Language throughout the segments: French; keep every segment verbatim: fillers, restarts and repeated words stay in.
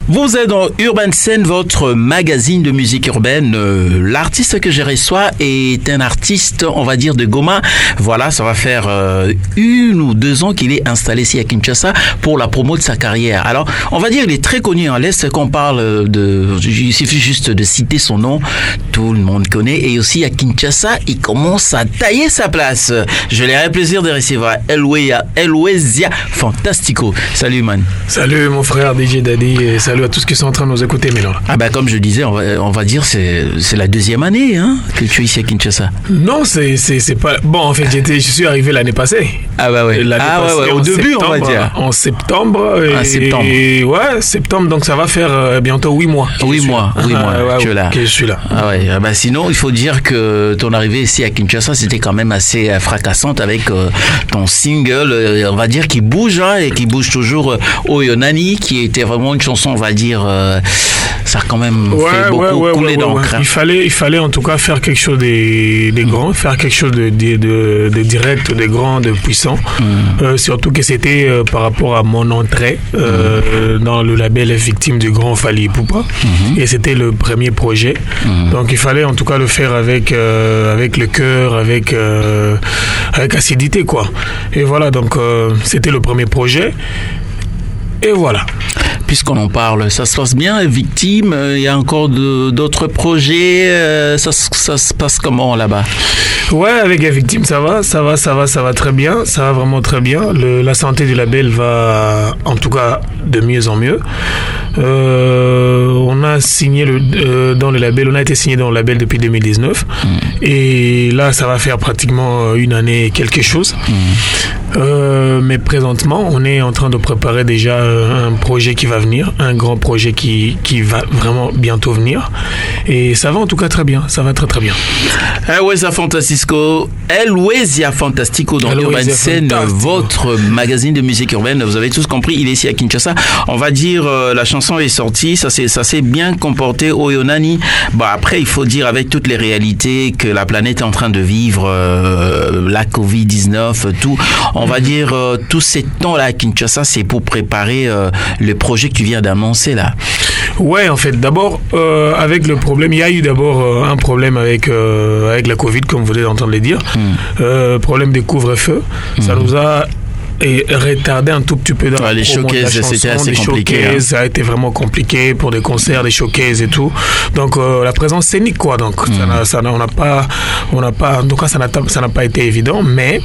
Vous êtes dans Urban Scène, votre magazine de musique urbaine. Euh, l'artiste que je reçois est un artiste, on va dire, de Goma. Voilà, ça va faire euh, une ou deux ans qu'il est installé ici à Kinshasa pour la promo de sa carrière. Alors, on va dire qu'il est très connu en l'Est. Qu'on parle de, il suffit juste de citer son nom, tout le monde connaît. Et aussi à Kinshasa, il commence à tailler sa place. Je l'ai un plaisir de recevoir Elwezia Fantastico. Salut man. Salut mon frère D J Daddy et salut à tous qui sont en train de nous écouter maintenant. Ah bah comme je disais, on va, on va dire c'est c'est la deuxième année hein, que tu es ici à Kinshasa. Non, c'est c'est c'est pas bon en fait, j'étais je suis arrivé l'année passée. Ah bah ouais. L'année ah passée, ouais, ouais. au début septembre, on va dire. En septembre et, ah, septembre. Et ouais, septembre donc ça va faire euh, bientôt huit mois. huit mois, huit mois. Ah, ouais, tu es là. Que je suis là. Ah ouais, bah sinon il faut dire que ton arrivée ici à Kinshasa c'était quand même assez fracassante avec euh, ton single, euh, on va dire qui bouge hein, et qui bouge toujours euh, Oyonani, qui était vraiment une chanson on va dire euh, ça a quand même ouais, fait beaucoup ouais, ouais, couler ouais, d'encre. Ouais. Il fallait, il fallait en tout cas faire quelque chose de, de grand, faire quelque chose de, de, de, de direct, de grand, de puissant. Mm. Euh, surtout que c'était euh, par rapport à mon entrée euh, mm. dans le label Victime du grand Fally Ipupa. Mm-hmm. Et c'était le premier projet. Mm. Donc il fallait en tout cas le faire avec, euh, avec le cœur, avec, euh, avec acidité quoi. Et voilà, donc euh, c'était le premier projet. Et voilà. Puisqu'on en parle, ça se passe bien, Victime, il y a encore de, d'autres projets, euh, ça, ça se passe comment là-bas? Ouais, avec Victime, ça va, ça va, ça va, ça va très bien, ça va vraiment très bien. Le, la santé du label va en tout cas de mieux en mieux. Euh, on a signé le, euh, dans le label, on a été signé dans le label depuis deux mille dix-neuf mmh. et là ça va faire pratiquement une année et quelque chose. Mmh. Euh, mais présentement, on est en train de préparer déjà un projet qui va venir, un grand projet qui, qui va vraiment bientôt venir. Et ça va en tout cas très bien, ça va très très bien. Elwezia Fantastico, Elwezia Fantastico dans Urban Scène, votre magazine de musique urbaine. Vous avez tous compris, il est ici à Kinshasa. On va dire, euh, la chanson est sortie, ça s'est, ça s'est bien comporté, Oyonani. Bon, après, il faut dire avec toutes les réalités que la planète est en train de vivre, euh, la covid dix-neuf, tout. On va dire, euh, tous ces temps-là à Kinshasa, c'est pour préparer euh, le projet que tu viens d'annoncer là. Ouais, en fait, d'abord, euh, avec le problème, il y a eu d'abord euh, un problème avec, euh, avec la Covid, comme vous venez d'entendre le dire. Mm. Euh, problème des couvre-feux. Mm. Ça nous a et retardé un tout petit peu dans ouais, les showcases, c'était assez compliqué. Hein. Ça a été vraiment compliqué pour des concerts, des showcases et tout. Donc euh, la présence scénique quoi. Donc mm. ça n'a, ça n'a, on n'a pas, on n'a pas, en tout cas ça n'a, ça n'a pas été évident, mais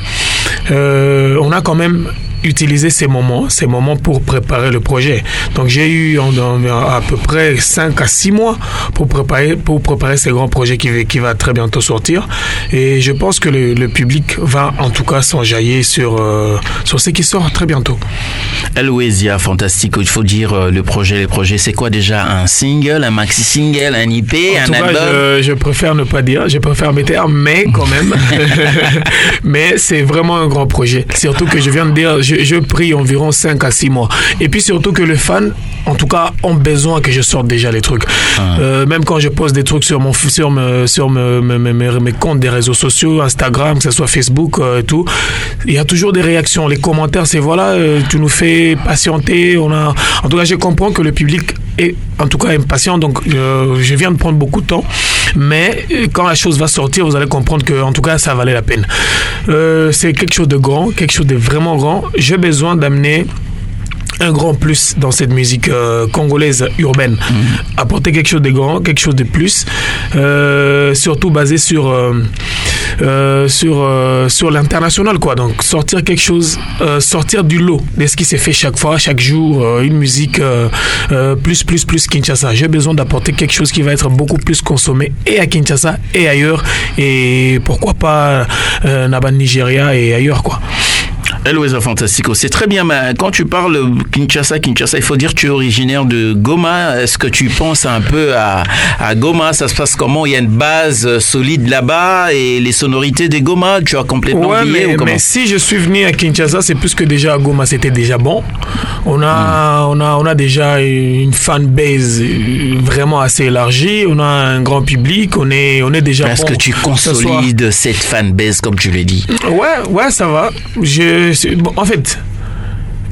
euh, on a quand même utiliser ces moments, ces moments pour préparer le projet. Donc j'ai eu en, en, à peu près cinq à six mois pour préparer, pour préparer ce grand projet qui, qui va très bientôt sortir. Et je pense que le, le public va en tout cas s'enjailler sur, euh, sur ce qui sort très bientôt. Elwezia Fantastico, il faut dire euh, le projet, les projets, c'est quoi déjà? Un single, un maxi-single, un I P, en un tout album? Cas, je, je préfère ne pas dire, je préfère mes termes, mais quand même. Mais c'est vraiment un grand projet. Surtout que je viens de dire, je, je prie environ cinq à six mois. Et puis surtout que les fans, en tout cas, ont besoin que je sorte déjà les trucs. Ah. Euh, même quand je poste des trucs sur, mon, sur, me, sur me, me, me, me, mes comptes des réseaux sociaux, Instagram, que ce soit Facebook euh, et tout, il y a toujours des réactions. Les commentaires, c'est voilà, euh, tu nous fais patienter. On a... En tout cas, je comprends que le public est en tout cas impatient. Donc, euh, je viens de prendre beaucoup de temps. Mais quand la chose va sortir, vous allez comprendre que, en tout cas, ça valait la peine. Euh, c'est quelque chose de grand, quelque chose de vraiment grand. J'ai besoin d'amener un grand plus dans cette musique euh, congolaise urbaine. Mmh. Apporter quelque chose de grand, quelque chose de plus, euh, surtout basé sur euh, euh, sur euh, sur l'international quoi. Donc sortir quelque chose, euh, sortir du lot de ce qui s'est fait chaque fois, chaque jour, euh, une musique euh, euh, plus plus plus Kinshasa. J'ai besoin d'apporter quelque chose qui va être beaucoup plus consommé et à Kinshasa et ailleurs et pourquoi pas euh, Naba Nigeria et ailleurs quoi. Elwezia Fantastico, c'est très bien, mais quand tu parles Kinshasa, Kinshasa, il faut dire que tu es originaire de Goma. Est-ce que tu penses un peu à, à Goma? Ça se passe comment? Il y a une base solide là-bas et les sonorités des Goma, tu as complètement ouais, oublié mais, ou comment? Mais si je suis venu à Kinshasa, c'est plus que déjà à Goma, c'était déjà bon. On a, mm. on a, on a déjà une fan base vraiment assez élargie. On a un grand public. On est, on est déjà. Est-ce bon, que tu consolides soit... cette fan base comme tu l'as dit? Ouais, ouais, ça va. Je Bon, en fait,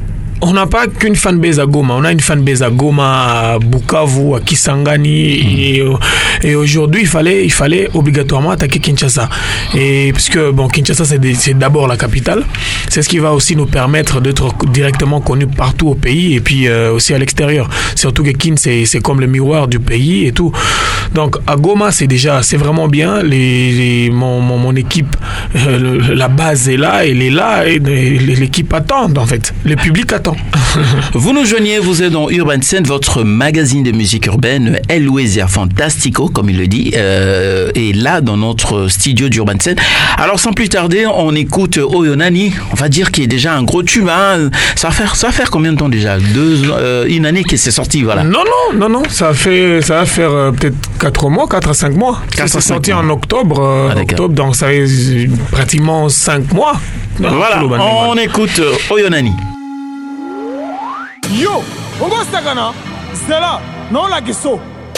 on n'a pas qu'une fanbase à Goma, on a une fanbase à Goma, à Bukavu, à Kisangani, mm. et, et aujourd'hui il fallait, il fallait obligatoirement attaquer Kinshasa. Et puisque bon, Kinshasa c'est, des, c'est d'abord la capitale, c'est ce qui va aussi nous permettre d'être directement connus partout au pays et puis euh, aussi à l'extérieur. Surtout que Kin c'est, c'est comme le miroir du pays et tout. Donc à Goma c'est déjà, c'est vraiment bien. Les, les, mon, mon, mon équipe, euh, le, la base est là, elle est là, et, et l'équipe attend en fait. Le public attend. Vous nous joignez, vous êtes dans Urban Scene, votre magazine de musique urbaine, El Louésia Fantastico, comme il le dit, euh, et là dans notre studio d'Urban Scene. Alors sans plus tarder, on écoute Oyonani, on va dire qu'il est déjà un gros tube. Hein. Ça va faire, ça va faire combien de temps déjà? Deux, euh, une année que c'est sorti, voilà. Non, non, non, non, ça fait, ça va faire euh, peut-être quatre mois, quatre à cinq mois. Ça s'est sorti mois. en octobre, euh, ah, octobre, donc ça fait pratiquement cinq mois. Voilà, on écoute Oyonani. Yo, on va se gana. C'est là, non la guesso.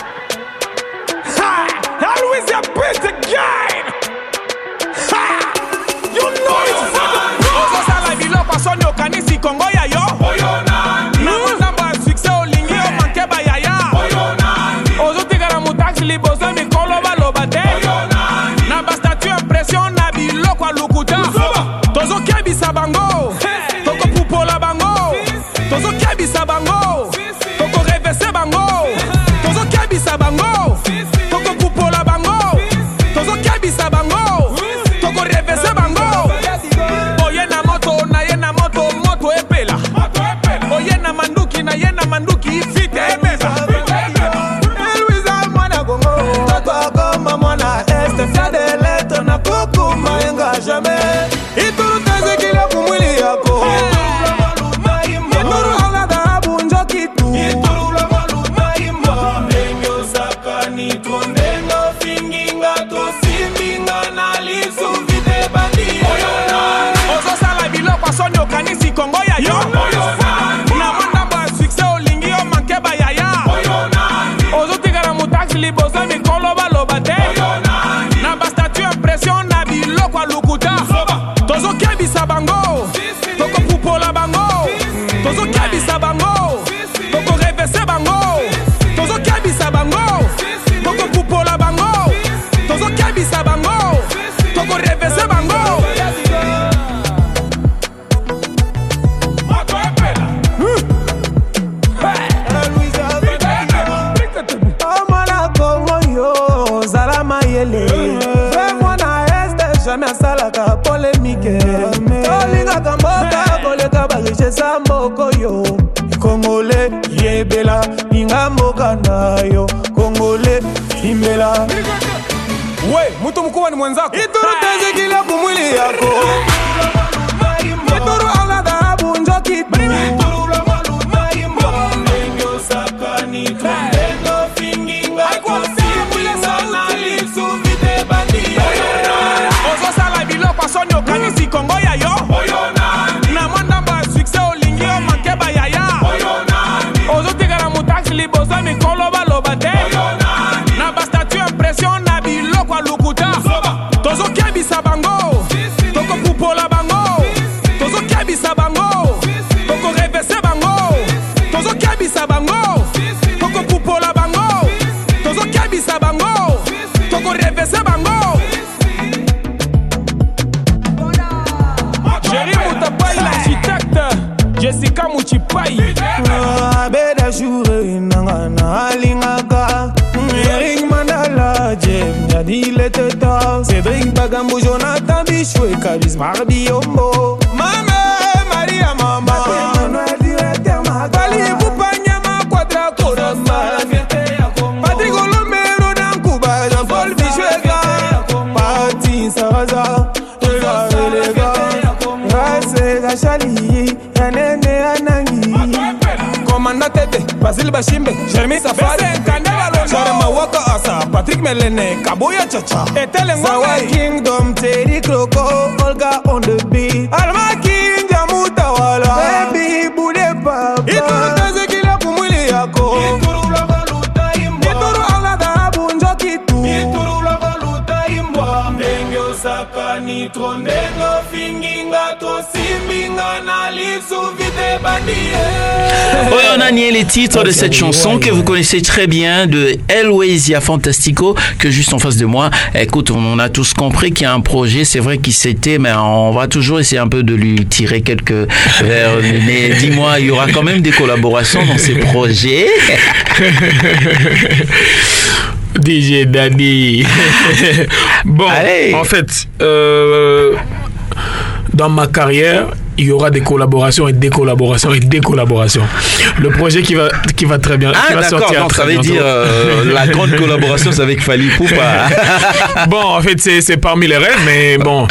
Ha, always a bit again. Ha, you know it's for the bro. Ozo sala bilo paso ni okanisi Kongo ya yo. Oyonani. Na mamba succès olingi o manke ba ya ya. Oyonani. Ozo tigara mutaxi libozo mi kolo ba lo bate. Oyonani. Na ba statue impression na bilo kwa lukuta. Tozo kebi sabango. Toko pupola bango. Tozo kebi sabango. Toko reverse bango. Tozo kebi sabango. Toko pupola bango. Tozo kebi sabango. Toko reverse bango. Oye na moto na ye na moto moto epela. Oye na manduki na ye na manduki ifite emeza. Elwiza mwana gongo. Toto goma mwana este fier de lettre na kuku maenga jamais. Ituru teze kile kumwili yako. Kanisi Kongo ya yo. Na manda ba succès olingi o manke ba ya ya. Ozo tigara mutaxi libozo mi kolo ba lo bate. Na ba statue impression na bilo kwa lukuta. Tozo kebi sabango. Toko pupola bango. Tozo kebi sabango. Toko reverse bango. Tozo kebi sabango. Toko pupola bango. Tozo kebi sabango. Toko reverse bango. Fais-moi na este, jamais salaka polémique. Olinga kamboka, koleka barishe samboko yo. Congolais, yebela, inga mboka na yo. Congolais, imbela. We, mutu mkubwa ni mwenzako. Ituru teze kile kumwili yako. Ituru ala dhahabu njoki. Ituru la malu maimba. Nengyo sakani tumbeno finginga. Sonyo kanisi Kongo ya yo. Na manda ba succès olingi o manke ba ya ya. Ozo tigara mutaxi libozo mi kolo ba lo bate. Na ba statue impression na bilo kwa lukuta. Tozo kebi sabango. Toko pupola bango. Tozo kebi sabango. Toko reverse bango. Tozo kebi sabango. Toko pupola bango. Tozo kebi sabango. Toko reverse bango. Jessica Muchipai Abeda Jure Nangana Alingaka Eric Mandala Jem Yadile Teta Cédric Bagambo Jonathan Bichoué Kalis Marbiombo Mame Maria Mama Emmanuel Directeur Magali Boupanyama Quadra Kodama Patrick Olomero Dankuba Jean-Paul Bichoué Parti Saraza Ega Elega Rase Gachali Yanene Anangi Komanda Tete Basil Bashimbe Jeremy Safari Charma Waka Asa Patrick Melene Kabuya Chacha Etele Sawa Kingdom Teddy Kroko Olga on the beat Alma King Jamuta Wala Baby Bude Papa Ituru Teze Kila Kumwili Yako Ituru la Valuta Imba Ituru Ala Dhahabu Njoki Tu Ituru la Valuta Imba Ndenge Osaka Nitro Ndengo Finginga Tos Ouais, on a nié les titres de cette chanson que vous connaissez très bien de Elwesia Fantastico, que juste en face de moi. Écoute, on a tous compris qu'il y a un projet, c'est vrai qu'il s'était, mais on va toujours essayer un peu de lui tirer quelques vers. Mais dis-moi, il y aura quand même des collaborations dans ces projets. D J Daddy. Bon, allez. En fait, euh, dans ma carrière, il y aura des collaborations et des collaborations et des collaborations. Le projet qui va, qui va très bien, ah, qui va sortir donc très ça veut bientôt. dire euh, la grande collaboration, c'est avec Fally Ipupa. Bon, en fait, c'est, c'est parmi les rêves, mais bon,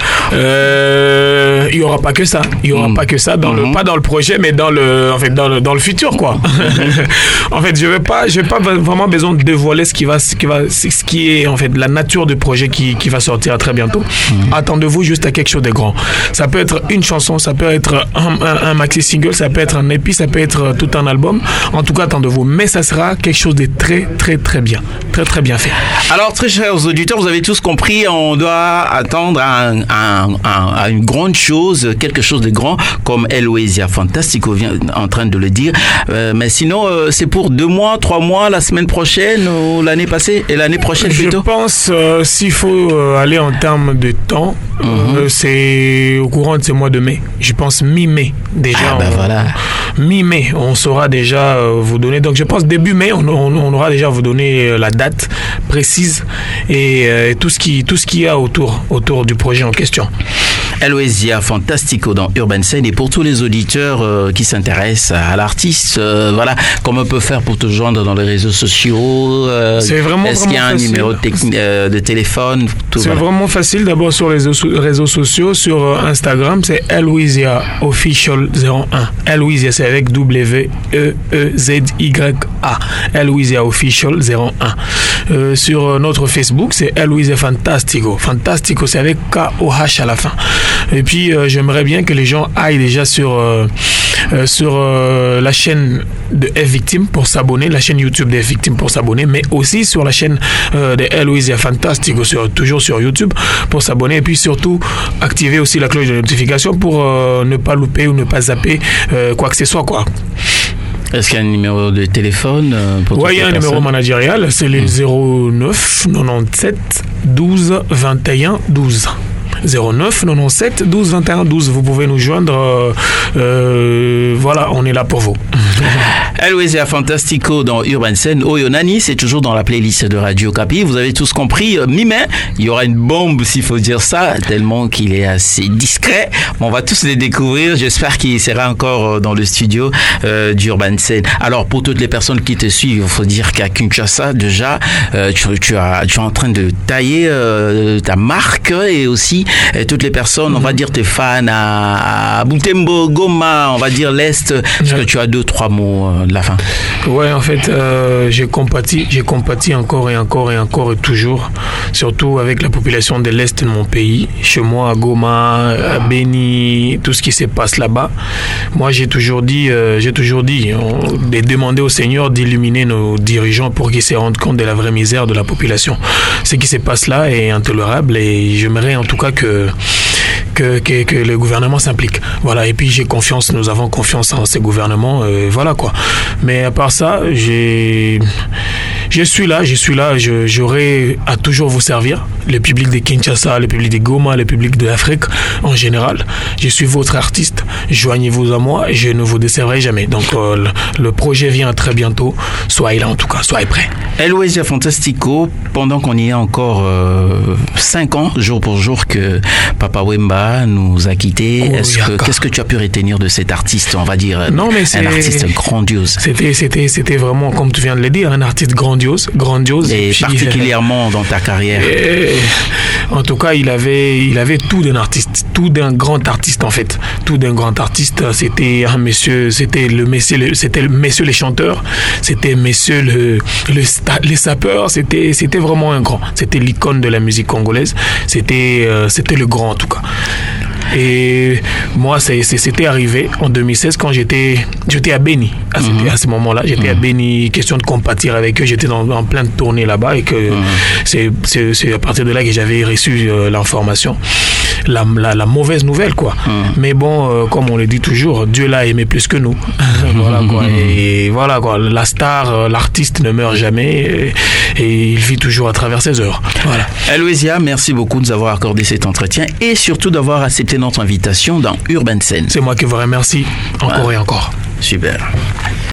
euh, il y aura pas que ça. Il y aura mm. pas que ça, dans mm-hmm. le, pas dans le projet, mais dans le, en fait, dans le, dans le futur, quoi. En fait, je vais pas, je vais pas vraiment besoin de dévoiler ce qui va, ce qui va, ce qui est en fait la nature du projet qui, qui va sortir très bientôt. Mm. Attendez-vous juste à quelque chose de grand. Ça peut être une chanson, ça peut être un, un, un maxi single, ça peut être un E P, ça peut être tout un album. En tout cas, attendez-vous. Mais ça sera quelque chose de très, très, très bien. Très, très bien fait. Alors, très chers auditeurs, vous avez tous compris, on doit attendre à, un, à, un, à une grande chose, quelque chose de grand, comme Elwesia Fantastico vient en train de le dire. Euh, mais sinon, euh, c'est pour deux mois, trois mois, la semaine prochaine ou l'année passée et l'année prochaine plutôt. Je pense, euh, s'il faut euh, aller en termes de temps, mm-hmm. euh, c'est au courant de ce mois de mai. Je pense mi-mai déjà. Ah ben on, voilà. Mi-mai, on saura déjà euh, vous donner. Donc je pense début mai, on, on, on aura déjà vous donner euh, la date précise et euh, tout ce qui tout ce qu'il y a autour autour du projet en question. Elwesia Fantastico dans Urban Scene, et pour tous les auditeurs euh, qui s'intéressent à l'artiste, euh, voilà, comment on peut faire pour te joindre dans les réseaux sociaux, euh, c'est vraiment, est-ce vraiment qu'il y a un facile. numéro de, techni- euh, de téléphone tout, c'est voilà. vraiment facile. D'abord sur les réseaux sociaux, sur euh, Instagram, c'est Elwesia Official zéro un. Elwesia, c'est avec W E E Z Y A. Elwesia Official zéro un. Euh, sur notre Facebook, c'est Elwesia Fantastico. Fantastico, c'est avec K O H à la fin. Et puis, euh, j'aimerais bien que les gens aillent déjà sur, euh, euh, sur euh, la chaîne de F-Victim pour s'abonner, la chaîne YouTube de F-Victim pour s'abonner, mais aussi sur la chaîne euh, de Elwesia Fantastico, sur, toujours sur YouTube pour s'abonner. Et puis surtout, activer aussi la cloche de notification pour euh, ne pas louper ou ne pas zapper euh, quoi que ce soit, quoi. Est-ce qu'il y a un numéro de téléphone euh, pour Oui, il y a un numéro managérial, c'est le zéro neuf quatre-vingt-dix-sept douze vingt et un douze. zéro neuf quatre-vingt-dix-sept douze vingt et un douze. Vous pouvez nous joindre. Euh, euh, voilà, on est là pour vous. Elwesia Fantastico dans Urban Scene. Oyonani, c'est toujours dans la playlist de Radio Kapi. Vous avez tous compris. Euh, mi-mai, il y aura une bombe, s'il faut dire ça, tellement qu'il est assez discret. On va tous les découvrir. J'espère qu'il sera encore dans le studio euh, d'Urban Scene. Alors, pour toutes les personnes qui te suivent, il faut dire qu'à Kinshasa, déjà, euh, tu, tu, as, tu es en train de tailler euh, ta marque et aussi et toutes les personnes, mm-hmm. on va dire tes fans à, à Butembo, Goma, on va dire l'Est. Est-ce que tu as deux, trois mots euh, de la fin? Ouais, en fait, euh, j'ai compati, j'ai compati encore et encore et encore et toujours, surtout avec la population de l'Est de mon pays, chez moi à Goma, à Beni, tout ce qui se passe là-bas. Moi, j'ai toujours dit, euh, j'ai toujours dit, on, de demander au Seigneur d'illuminer nos dirigeants pour qu'ils se rendent compte de la vraie misère de la population. Ce qui se passe là est intolérable et j'aimerais en tout cas que Que, que, que le gouvernement s'implique. Voilà, et puis j'ai confiance, nous avons confiance en ces gouvernements, euh, voilà quoi. Mais à part ça, j'ai... Je suis là, je suis là, je, j'aurai à toujours vous servir. Le public de Kinshasa, le public de Goma, le public de l'Afrique en général. Je suis votre artiste, joignez-vous à moi, je ne vous décevrei jamais. Donc euh, le, le projet vient très bientôt, soyez là en tout cas, soyez prêts. Elwesia Fantastico, pendant qu'on y est encore euh, cinq ans, jour pour jour, que Papa Wemba nous a quittés, oh, est-ce que, qu'est-ce que tu as pu retenir de cet artiste, on va dire, non, mais c'est, un artiste grandiose? C'était, c'était, c'était vraiment, comme tu viens de le dire, un artiste grandiose, grandiose. Et, et puis, particulièrement dans ta carrière. Et, en tout cas, il avait, il avait tout d'un artiste, tout d'un grand artiste en fait, tout d'un grand artiste. C'était un monsieur, c'était le monsieur, le, c'était le monsieur les chanteurs, c'était monsieur le, le les sapeurs, c'était, c'était vraiment un grand. C'était l'icône de la musique congolaise. C'était, euh, c'était le grand en tout cas. Et moi, c'est, c'est, c'était arrivé en deux mille seize quand j'étais, j'étais à Beni. À, mm-hmm. à ce moment-là, j'étais mm-hmm. à Beni, question de compatir avec eux. J'étais dans, en plein de tournées là-bas et que mm-hmm. c'est, c'est, c'est à partir de là que j'avais reçu euh, l'information. La, la, la mauvaise nouvelle, quoi. Mm. Mais bon, euh, comme on le dit toujours, Dieu l'a aimé plus que nous. Voilà, quoi. Et, et voilà, quoi. La star, euh, l'artiste ne meurt jamais et, et il vit toujours à travers ses heures. Voilà. Aloysia, merci beaucoup de nous avoir accordé cet entretien et surtout d'avoir accepté notre invitation dans Urban Scène. C'est moi qui vous remercie encore voilà. et encore. Super.